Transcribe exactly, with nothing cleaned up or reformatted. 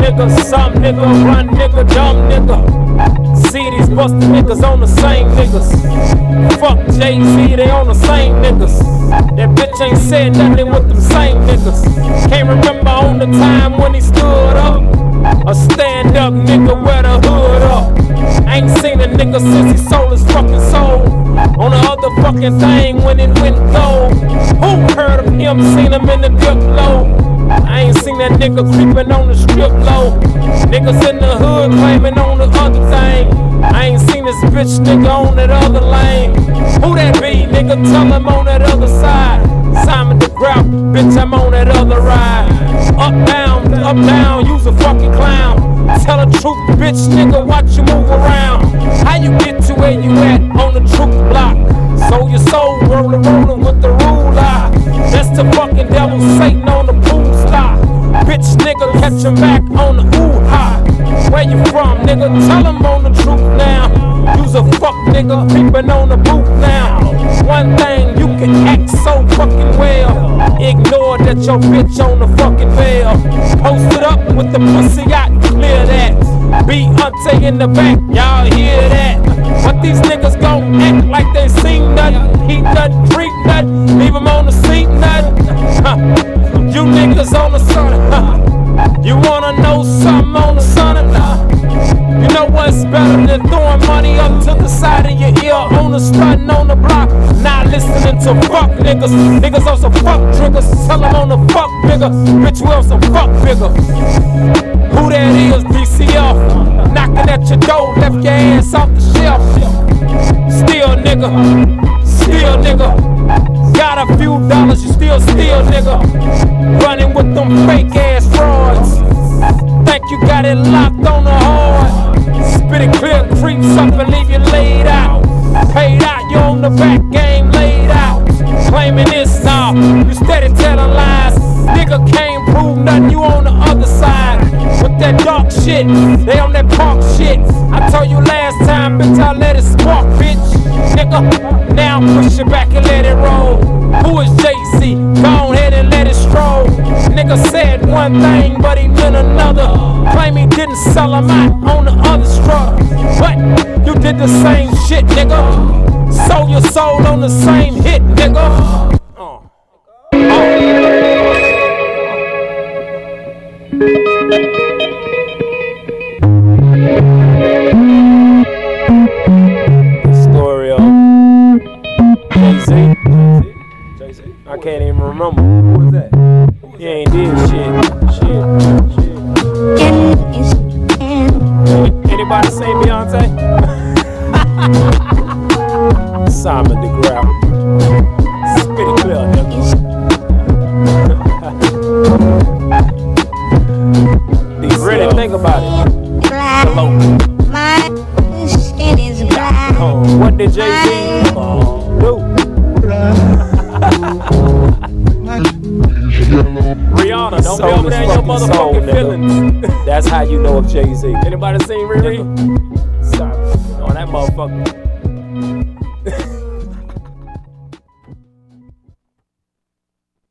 nigga, some nigga, run nigga, dumb nigga. See these busted niggas on the same niggas. Fuck Jay-Z, they on the same niggas. That bitch ain't said nothing with them same niggas. Can't remember on the time when he stood up. A stand up nigga with a hood up. Ain't seen a nigga since he sold his fucking soul. On the other fucking thing when it went gold. Who heard of him, seen him in the dip low? I ain't seen that nigga creeping on the strip low. Niggas in the hood claiming on the other thing. I ain't seen this bitch nigga on that other lane. Who that be, nigga? Tell him on that other side. Simon the Grap, bitch, I'm on that other ride. Up, down, up, down, use a fucking clown. Tell the truth, bitch, nigga, watch you move around. How you get to where you at on the truth block? So your soul rollin', rollin' with the ruler. That's the fucking devil, Satan on the pool stop. Bitch, nigga, catch him back on the ooh-ha. Where you from, nigga? Tell him on the truth now. You's a fuck nigga, peepin' on the booth now. One thing, you can act so fucking well. Ignore that your bitch on the fucking bell. Post it up with the pussy out, clear that. Beyonce in the back, y'all hear that? But these niggas gon' act like they seen nothing. He nothing, drink nothing, leave him on the seat nothing. Huh. You niggas on the sun, huh? You wanna know something on the sun? Nah. You know what's better than throwing money up to the side of your ear on the stunting on the block? Not listening to fuck niggas. Niggas on some fuck triggers. Tell them on the fuck bigger. Bitch, we on some fuck bigger. Who that is, D C F? Knocking at your door, left your ass off the shelf. Still nigga, still nigga. Got a few dollars, you still steal nigga. Running with them fake ass frauds. Think you got it locked on the hard. Spit it clear, creeps up and leave you laid out. Paid out, you on the back game laid out. Claiming this, nah, you steady telling lies. Nigga can't prove nothing, you on the other side. With that dark shit, they on that punk shit. I told you last time, bitch, I let it spark, bitch. Nigga, now push it back and let it roll. Who is Jay-Z? Go ahead and let it stroll. Nigga said one thing, but he meant another. Claim he didn't sell him out on the other strut. But you did the same shit, nigga. Sold your soul on the same hit, nigga. Uh. The story of Jay-Z. Jay-Z. I can't even remember. Who was that? He ain't did shit. Shit. Shit. Anybody say Beyonce? Simon the Grap. Spit it clear, nigga. Really think about it. Hello. My skin is black. Oh, what did Jay-Z do? Rihanna, don't be over there in your motherfucking soul, feelings. That's how you know of Jay-Z. Anybody seen Riri? Stop. On that motherfucker.